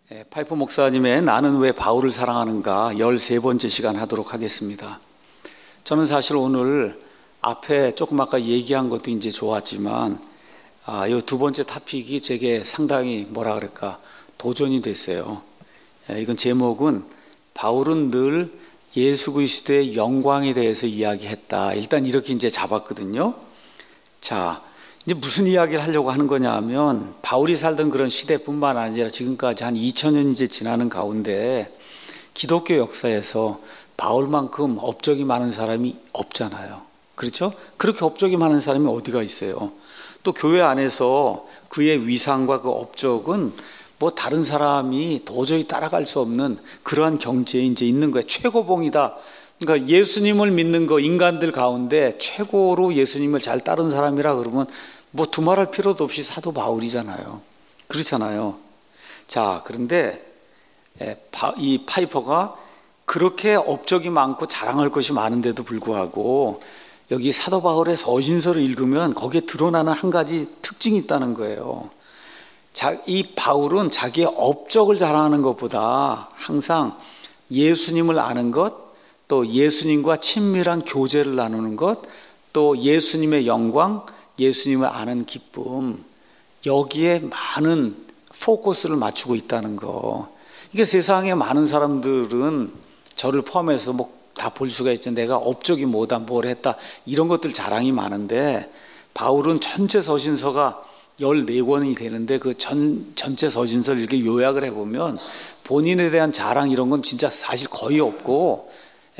파이퍼 목사님의 나는 왜 바울을 사랑하는가 13번째 시간 하도록 하겠습니다. 저는 사실 오늘 앞에 조금 아까 얘기한 것도 이제 좋았지만 이 두 번째 토픽이 제게 상당히 뭐라 그럴까 도전이 됐어요. 이건 제목은 바울은 늘 예수 그리스도의 영광에 대해서 이야기했다. 일단 이렇게 이제 잡았거든요. 자, 이제 무슨 이야기를 하려고 하는 거냐 하면 바울이 살던 그런 시대뿐만 아니라 지금까지 한 2000년 이제 지나는 가운데 기독교 역사에서 바울만큼 업적이 많은 사람이 없잖아요. 그렇죠? 그렇게 업적이 많은 사람이 어디가 있어요? 또 교회 안에서 그의 위상과 그 업적은 뭐 다른 사람이 도저히 따라갈 수 없는 그러한 경지에 이제 있는 거예요. 최고봉이다. 그러니까 예수님을 믿는 거 인간들 가운데 최고로 예수님을 잘 따른 사람이라 그러면 뭐 두말할 필요도 없이 사도 바울이잖아요. 그렇잖아요. 자, 그런데 이 파이퍼가 그렇게 업적이 많고 자랑할 것이 많은데도 불구하고 여기 사도 바울의 서신서를 읽으면 거기에 드러나는 한 가지 특징이 있다는 거예요. 이 바울은 자기의 업적을 자랑하는 것보다 항상 예수님을 아는 것, 또 예수님과 친밀한 교제를 나누는 것, 또 예수님의 영광, 예수님을 아는 기쁨, 여기에 많은 포커스를 맞추고 있다는 거. 이게 세상에 많은 사람들은 저를 포함해서 뭐 다 볼 수가 있죠. 내가 업적이 뭐다, 뭘 했다, 이런 것들 자랑이 많은데 바울은 전체 서신서가 14권이 되는데 그 전체 서신서를 이렇게 요약을 해보면 본인에 대한 자랑 이런 건 진짜 사실 거의 없고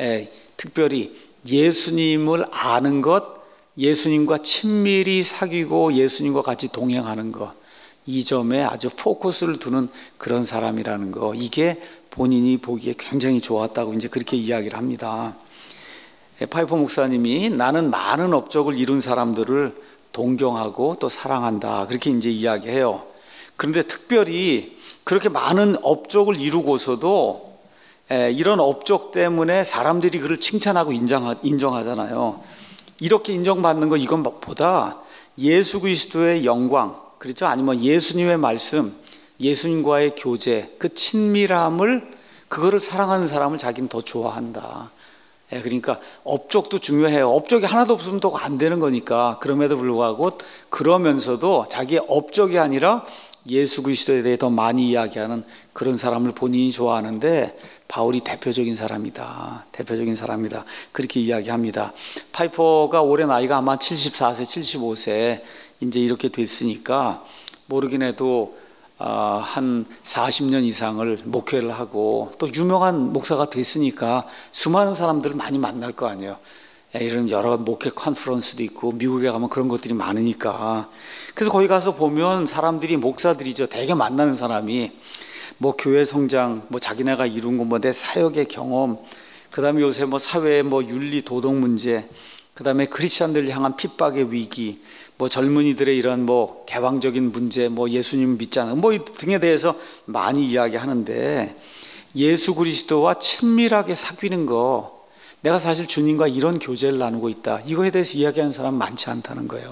특별히 예수님을 아는 것, 예수님과 친밀히 사귀고 예수님과 같이 동행하는 것, 이 점에 아주 포커스를 두는 그런 사람이라는 거, 이게 본인이 보기에 굉장히 좋았다고 이제 그렇게 이야기를 합니다. 파이퍼 목사님이 나는 많은 업적을 이룬 사람들을 동경하고 또 사랑한다, 그렇게 이제 이야기해요. 그런데 특별히 그렇게 많은 업적을 이루고서도 이런 업적 때문에 사람들이 그를 칭찬하고 인정하잖아요. 이렇게 인정받는 거 이건 보다 예수 그리스도의 영광, 그렇죠? 아니면 예수님의 말씀, 예수님과의 교제, 그 친밀함을, 그거를 사랑하는 사람을 자기는 더 좋아한다. 그러니까 업적도 중요해요. 업적이 하나도 없으면 또 안 되는 거니까. 그럼에도 불구하고 그러면서도 자기의 업적이 아니라 예수 그리스도에 대해 더 많이 이야기하는 그런 사람을 본인이 좋아하는데 바울이 대표적인 사람이다. 대표적인 사람이다. 그렇게 이야기합니다. 파이퍼가 올해 나이가 아마 74세, 75세 이제 이렇게 됐으니까 모르긴 해도 한 40년 이상을 목회를 하고 또 유명한 목사가 됐으니까 수많은 사람들을 많이 만날 거 아니에요. 이런 여러 목회 컨퍼런스도 있고 미국에 가면 그런 것들이 많으니까. 그래서 거기 가서 보면 사람들이 목사들이죠. 되게 만나는 사람이 뭐 교회 성장, 뭐 자기네가 이룬 거, 뭐 내 사역의 경험, 그 다음에 요새 뭐 사회의 뭐 윤리 도덕 문제, 그 다음에 크리스찬들 향한 핍박의 위기, 뭐 젊은이들의 이런 뭐 개방적인 문제, 뭐 예수님 믿자는 뭐 등에 대해서 많이 이야기하는데 예수 그리스도와 친밀하게 사귀는 거, 내가 사실 주님과 이런 교제를 나누고 있다, 이거에 대해서 이야기하는 사람 많지 않다는 거예요.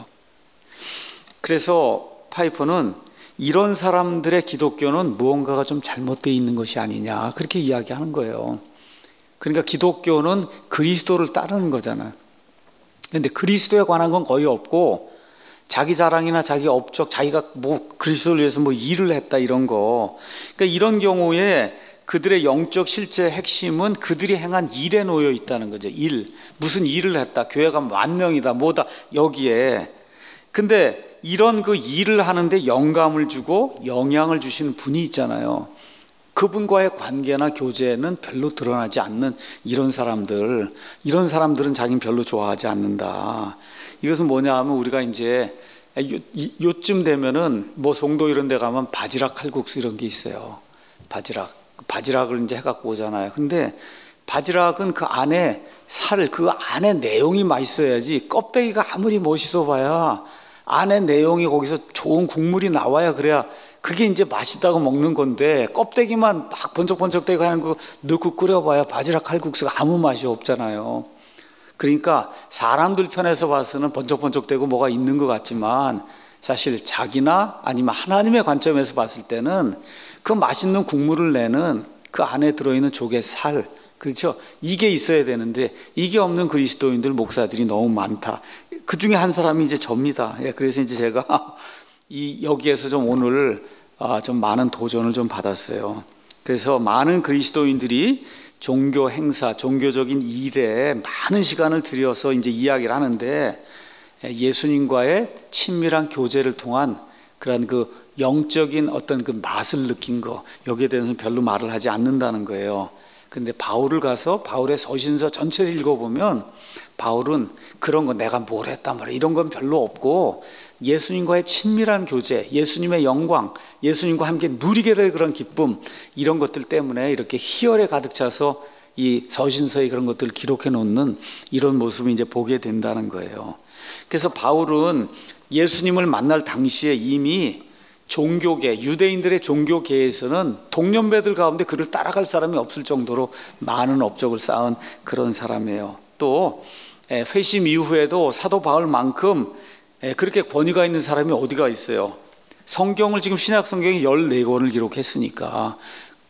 그래서 파이퍼는 이런 사람들의 기독교는 무언가가 좀 잘못되어 있는 것이 아니냐, 그렇게 이야기하는 거예요. 그러니까 기독교는 그리스도를 따르는 거잖아요. 그런데 그리스도에 관한 건 거의 없고 자기 자랑이나 자기 업적, 자기가 뭐 그리스도를 위해서 뭐 일을 했다, 이런 거. 그러니까 이런 경우에 그들의 영적 실제 핵심은 그들이 행한 일에 놓여 있다는 거죠. 일. 무슨 일을 했다. 교회가 10,000명이다. 뭐다. 여기에. 근데 이런 그 일을 하는데 영감을 주고 영향을 주시는 분이 있잖아요. 그분과의 관계나 교제는 별로 드러나지 않는 이런 사람들은 자기는 별로 좋아하지 않는다. 이것은 뭐냐 하면 우리가 이제 요쯤 되면은 뭐 송도 이런 데 가면 바지락 칼국수 이런 게 있어요. 바지락을 이제 해갖고 오잖아요. 근데 바지락은 그 안에 그 안에 내용이 맛있어야지, 껍데기가 아무리 멋있어 봐야 안에 내용이 거기서 좋은 국물이 나와야 그래야 그게 이제 맛있다고 먹는 건데, 껍데기만 막 번쩍번쩍대고 하는 거 넣고 끓여봐야 바지락 칼국수가 아무 맛이 없잖아요. 그러니까 사람들 편에서 봐서는 번쩍번쩍대고 뭐가 있는 것 같지만 사실 자기나 아니면 하나님의 관점에서 봤을 때는 그 맛있는 국물을 내는 그 안에 들어있는 조개 살, 그렇죠? 이게 있어야 되는데 이게 없는 그리스도인들 목사들이 너무 많다. 그 중에 한 사람이 이제 접니다. 그래서 이제 제가 여기에서 좀 오늘 좀 많은 도전을 좀 받았어요. 그래서 많은 그리스도인들이 종교 행사, 종교적인 일에 많은 시간을 들여서 이제 이야기를 하는데 예수님과의 친밀한 교제를 통한 그런 그 영적인 어떤 그 맛을 느낀 거, 여기에 대해서는 별로 말을 하지 않는다는 거예요. 근데 바울을 가서 바울의 서신서 전체를 읽어보면 바울은 그런 거 내가 뭘 했단 말이야 이런 건 별로 없고 예수님과의 친밀한 교제, 예수님의 영광, 예수님과 함께 누리게 될 그런 기쁨, 이런 것들 때문에 이렇게 희열에 가득 차서 이 서신서에 그런 것들을 기록해 놓는 이런 모습을 이제 보게 된다는 거예요. 그래서 바울은 예수님을 만날 당시에 이미 종교계, 유대인들의 종교계에서는 동년배들 가운데 그를 따라갈 사람이 없을 정도로 많은 업적을 쌓은 그런 사람이에요. 또 회심 이후에도 사도 바울만큼 그렇게 권위가 있는 사람이 어디가 있어요? 성경을 지금 신약 성경이 14권을 기록했으니까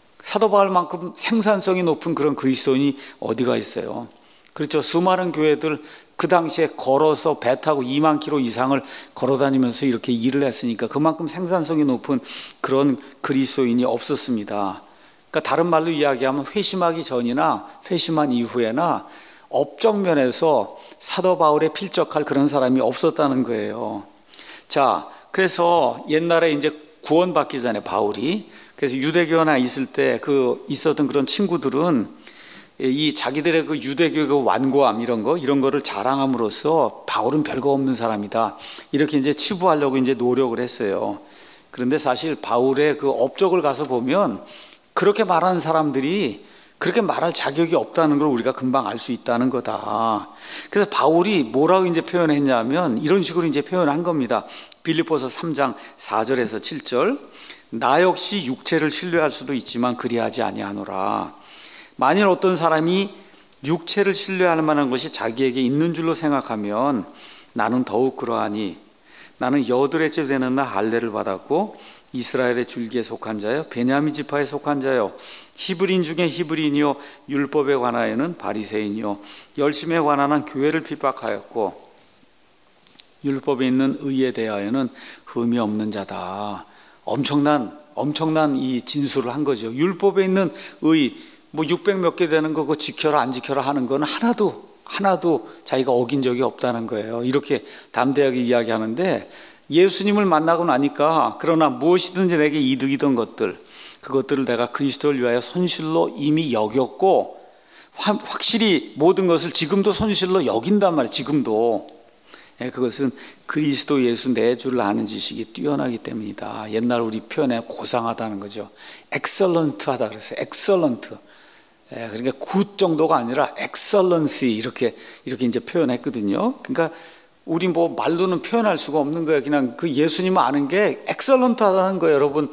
사도 바울만큼 생산성이 높은 그런 그리스도인이 어디가 있어요? 그렇죠. 수많은 교회들 그 당시에 걸어서 배 타고 2만 킬로 이상을 걸어 다니면서 이렇게 일을 했으니까 그만큼 생산성이 높은 그런 그리스도인이 없었습니다. 그러니까 다른 말로 이야기하면 회심하기 전이나 회심한 이후에나 업적 면에서 사도 바울에 필적할 그런 사람이 없었다는 거예요. 자, 그래서 옛날에 이제 구원받기 전에 바울이 그래서 유대교나 있을 때 있었던 그런 친구들은 이 자기들의 그 유대교의 그 완고함 이런 거를 자랑함으로써 바울은 별거 없는 사람이다 이렇게 이제 치부하려고 이제 노력을 했어요. 그런데 사실 바울의 그 업적을 가서 보면 그렇게 말하는 사람들이 그렇게 말할 자격이 없다는 걸 우리가 금방 알 수 있다는 거다. 그래서 바울이 뭐라고 이제 표현했냐면 이런 식으로 이제 표현한 겁니다. 빌립보서 3장 4절에서 7절. 나 역시 육체를 신뢰할 수도 있지만 그리하지 아니하노라. 만일 어떤 사람이 육체를 신뢰할 만한 것이 자기에게 있는 줄로 생각하면 나는 더욱 그러하니 나는 여드레째 되는 날 할례를 받았고 이스라엘의 줄기에 속한 자요 베냐민 지파에 속한 자요 히브리인 중에 히브리인이요 율법에 관하여는 바리새인이요 열심에 관한 교회를 핍박하였고 율법에 있는 의에 대하여는 흠이 없는 자다. 엄청난 이 진술을 한 거죠. 율법에 있는 의, 600 몇 개 되는 거 그거 지켜라 안 지켜라 하는 건 하나도 자기가 어긴 적이 없다는 거예요. 이렇게 담대하게 이야기하는데 예수님을 만나고 나니까 그러나 무엇이든지 내게 이득이던 그것들을 내가 그리스도를 위하여 손실로 이미 여겼고 확실히 모든 것을 지금도 손실로 여긴단 말이에요. 지금도. 그것은 그리스도 예수 내 줄을 아는 지식이 뛰어나기 때문이다. 옛날 우리 표현에 고상하다는 거죠. 엑설런트하다 그랬어요. 엑설런트. 그러니까 굿 정도가 아니라 엑설런시 이렇게 이제 표현했거든요. 그러니까 우리 말로는 표현할 수가 없는 거예요. 그냥 그 예수님을 아는 게 엑설런트하다는 거예요. 여러분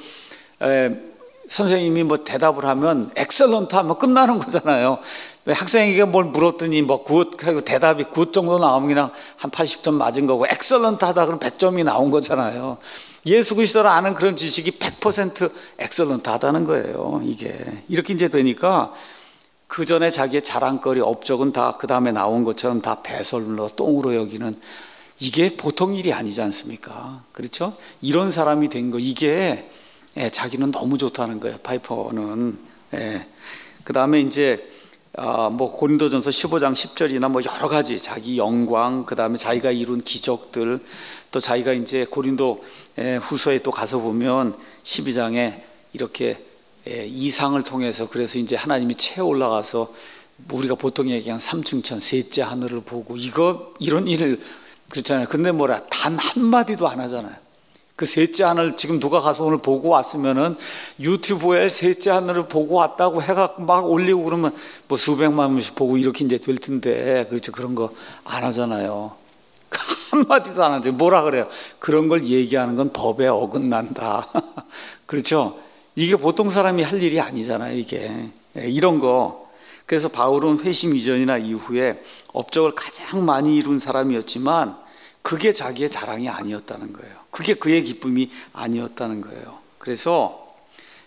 선생님이 대답을 하면 엑설런트 하면 끝나는 거잖아요. 학생에게 뭘 물었더니 굿 하고 대답이 굿 정도 나오면 그냥 한 80점 맞은 거고 엑설런트 하다 그러면 100점이 나온 거잖아요. 예수 그리스도를 아는 그런 지식이 100% 엑설런트 하다는 거예요. 이게 이렇게 이제 되니까 그 전에 자기의 자랑거리 업적은 다 그 다음에 나온 것처럼 다 배설로 똥으로 여기는 이게 보통 일이 아니지 않습니까? 그렇죠? 이런 사람이 된 거 이게 자기는 너무 좋다는 거예요. 파이퍼는. 그 다음에 이제 고린도전서 15장 10절이나 여러 가지 자기 영광, 그 다음에 자기가 이룬 기적들, 또 자기가 이제 고린도 후서에 또 가서 보면 12장에 이렇게 이상을 통해서 그래서 이제 하나님이 채워 올라가서 우리가 보통 얘기한 삼층천 셋째 하늘을 보고 이런 일을 그렇잖아요. 근데 단 한마디도 안 하잖아요. 그 셋째 하늘 지금 누가 가서 오늘 보고 왔으면은 유튜브에 셋째 하늘을 보고 왔다고 해갖고 막 올리고 그러면 수백만 명씩 보고 이렇게 이제 될 텐데 그렇죠. 그런 거 안 하잖아요. 한마디도 안 하죠. 뭐라 그래요? 그런 걸 얘기하는 건 법에 어긋난다. 그렇죠. 이게 보통 사람이 할 일이 아니잖아요. 이게 이런 거. 그래서 바울은 회심 이전이나 이후에 업적을 가장 많이 이룬 사람이었지만 그게 자기의 자랑이 아니었다는 거예요. 그게 그의 기쁨이 아니었다는 거예요. 그래서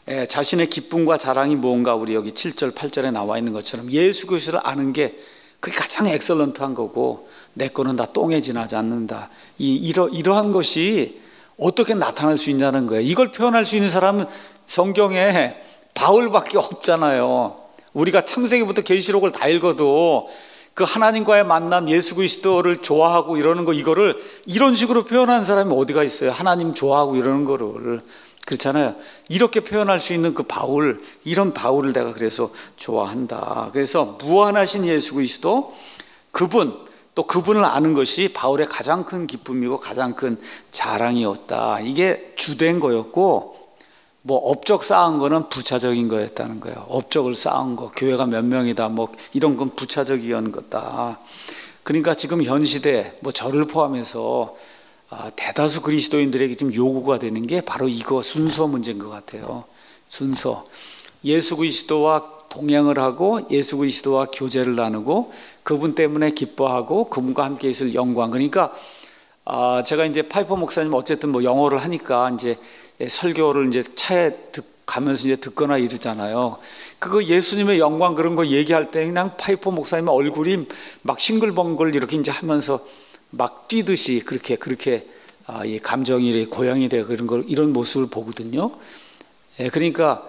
자신의 기쁨과 자랑이 무언가 우리 여기 7절 8절에 나와 있는 것처럼 예수 그리스도를 아는 게 그게 가장 엑설런트한 거고 내 거는 다 똥에 지나지 않는다. 이러한 것이 어떻게 나타날 수 있냐는 거예요. 이걸 표현할 수 있는 사람은 성경에 바울밖에 없잖아요. 우리가 창세기부터 계시록을 다 읽어도 그 하나님과의 만남, 예수 그리스도를 좋아하고 이러는 거, 이거를 이런 식으로 표현하는 사람이 어디가 있어요? 하나님 좋아하고 이러는 거를. 그렇잖아요. 이렇게 표현할 수 있는 그 바울, 이런 바울을 내가 그래서 좋아한다. 그래서 무한하신 예수 그리스도, 그분, 또 그분을 아는 것이 바울의 가장 큰 기쁨이고 가장 큰 자랑이었다. 이게 주된 거였고, 뭐 업적 쌓은 거는 부차적인 거였다는 거예요. 업적을 쌓은 거, 교회가 몇 명이다, 뭐 이런 건 부차적이었던 거다. 그러니까 지금 현 시대, 뭐 저를 포함해서 대다수 그리스도인들에게 지금 요구가 되는 게 바로 이거 순서 문제인 것 같아요. 순서. 예수 그리스도와 동행을 하고 예수 그리스도와 교제를 나누고 그분 때문에 기뻐하고 그분과 함께 있을 영광. 그러니까 제가 이제 파이퍼 목사님 어쨌든 뭐 영어를 하니까 이제 설교를 이제 차에 가면서 이제 듣거나 이러잖아요. 그거 예수님의 영광 그런 거 얘기할 때 그냥 파이퍼 목사님 얼굴이 막 싱글벙글 이렇게 이제 하면서 막 뛰듯이 그렇게 이 감정이 고양이 되고 이런 모습을 보거든요. 그러니까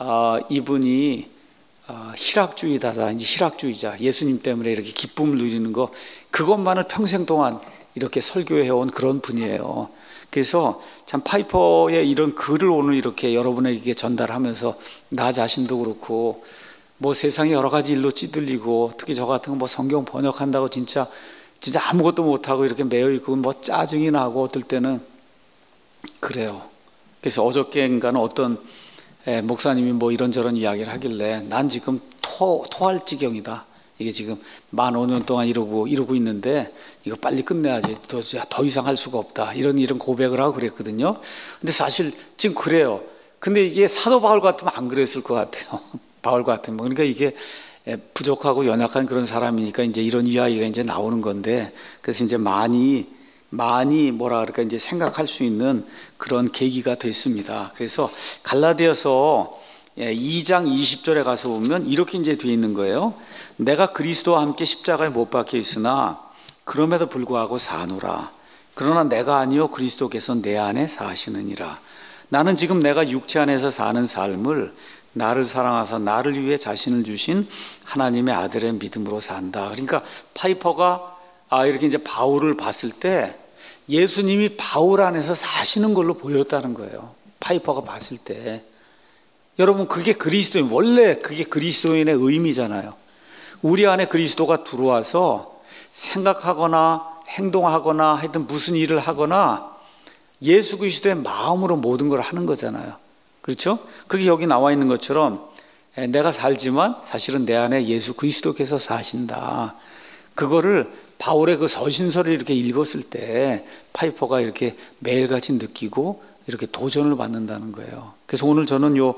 이분이 희락주의자다, 이제 희락주의자, 예수님 때문에 이렇게 기쁨을 누리는 거, 그것만을 평생 동안 이렇게 설교해온 그런 분이에요. 그래서 참 파이퍼의 이런 글을 오늘 이렇게 여러분에게 전달하면서 나 자신도 그렇고 뭐 세상에 여러 가지 일로 찌들리고 특히 저 같은 거 뭐 성경 번역한다고 진짜 아무것도 못하고 이렇게 매여 있고 뭐 짜증이 나고 어떨 때는 그래요. 그래서 어저께인가는 어떤 목사님이 뭐 이런저런 이야기를 하길래 난 지금 토할 지경이다. 이게 지금 15,000년 동안 이러고 있는데 이거 빨리 끝내야지. 더 이상 할 수가 없다. 이런 고백을 하고 그랬거든요. 근데 사실 지금 그래요. 근데 이게 사도 바울 같으면 안 그랬을 것 같아요. 바울 같으면. 그러니까 이게 부족하고 연약한 그런 사람이니까 이제 이런 이야기가 이제 나오는 건데, 그래서 이제 많이 뭐라 그럴까 이제 생각할 수 있는 그런 계기가 됐습니다. 그래서 갈라디아서 2장 20절에 가서 보면 이렇게 이제 되어 있는 거예요. 내가 그리스도와 함께 십자가에 못 박혀 있으나 그럼에도 불구하고 사노라. 그러나 내가 아니요 그리스도께서 내 안에 사시느니라. 나는 지금 내가 육체 안에서 사는 삶을 나를 사랑하사 나를 위해 자신을 주신 하나님의 아들의 믿음으로 산다. 그러니까 파이퍼가 이렇게 이제 바울을 봤을 때 예수님이 바울 안에서 사시는 걸로 보였다는 거예요. 파이퍼가 봤을 때. 여러분, 그게 그리스도인, 원래 그게 그리스도인의 의미잖아요. 우리 안에 그리스도가 들어와서 생각하거나 행동하거나 하여튼 무슨 일을 하거나 예수 그리스도의 마음으로 모든 걸 하는 거잖아요. 그렇죠? 그게 여기 나와 있는 것처럼 내가 살지만 사실은 내 안에 예수 그리스도께서 사신다. 그거를 바울의 그 서신서를 이렇게 읽었을 때 파이퍼가 이렇게 매일같이 느끼고 이렇게 도전을 받는다는 거예요. 그래서 오늘 저는 이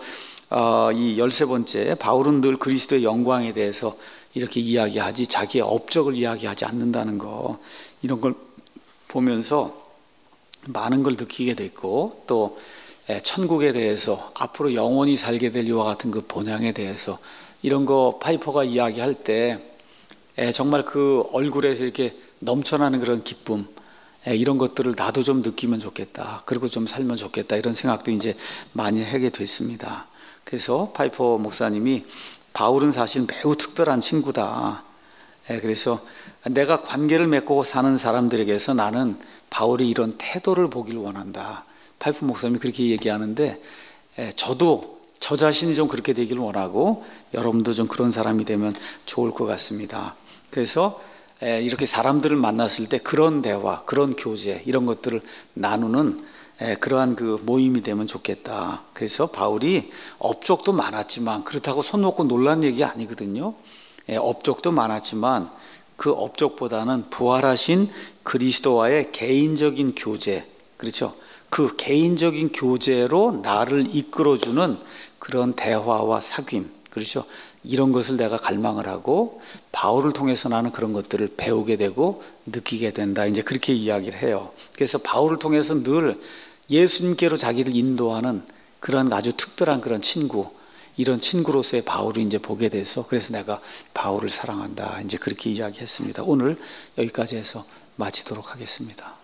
13번째 바울은 늘 그리스도의 영광에 대해서 이렇게 이야기하지 자기의 업적을 이야기하지 않는다는 거, 이런 걸 보면서 많은 걸 느끼게 됐고 또 천국에 대해서 앞으로 영원히 살게 될 이와 같은 그 본향에 대해서 이런 거 파이퍼가 이야기할 때 정말 그 얼굴에서 이렇게 넘쳐나는 그런 기쁨, 이런 것들을 나도 좀 느끼면 좋겠다. 그리고 좀 살면 좋겠다. 이런 생각도 이제 많이 하게 됐습니다. 그래서 파이퍼 목사님이 바울은 사실 매우 특별한 친구다. 그래서 내가 관계를 맺고 사는 사람들에게서 나는 바울이 이런 태도를 보기를 원한다. 파이퍼 목사님이 그렇게 얘기하는데 저도 저 자신이 좀 그렇게 되기를 원하고 여러분도 좀 그런 사람이 되면 좋을 것 같습니다. 그래서 이렇게 사람들을 만났을 때 그런 대화, 그런 교제 이런 것들을 나누는 그러한 그 모임이 되면 좋겠다. 그래서 바울이 업적도 많았지만 그렇다고 손 놓고 놀란 얘기 아니거든요. 업적도 많았지만 그 업적보다는 부활하신 그리스도와의 개인적인 교제, 그렇죠? 그 개인적인 교제로 나를 이끌어주는 그런 대화와 사귐, 그렇죠? 이런 것을 내가 갈망을 하고 바울을 통해서 나는 그런 것들을 배우게 되고 느끼게 된다. 이제 그렇게 이야기를 해요. 그래서 바울을 통해서 늘 예수님께로 자기를 인도하는 그런 아주 특별한 그런 친구, 이런 친구로서의 바울을 이제 보게 돼서 그래서 내가 바울을 사랑한다 이제 그렇게 이야기했습니다. 오늘 여기까지 해서 마치도록 하겠습니다.